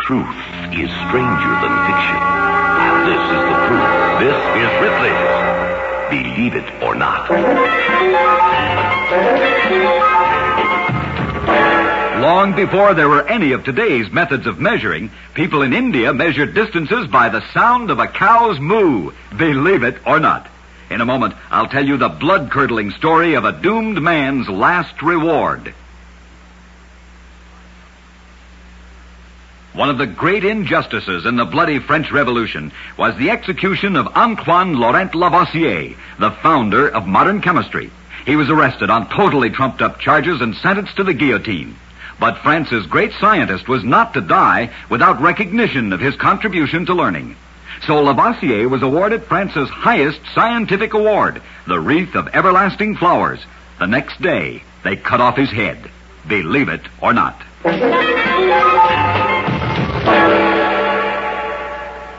truth is stranger than fiction. And this is the proof. This is Ripley's Believe It or Not. Long before there were any of today's methods of measuring, people in India measured distances by the sound of a cow's moo. Believe it or not. In a moment, I'll tell you the blood-curdling story of a doomed man's last reward. One of the great injustices in the bloody French Revolution was the execution of Antoine Laurent Lavoisier, the founder of modern chemistry. He was arrested on totally trumped-up charges and sentenced to the guillotine. But France's great scientist was not to die without recognition of his contribution to learning. So Lavoisier was awarded France's highest scientific award, the Wreath of Everlasting Flowers. The next day, they cut off his head. Believe it or not.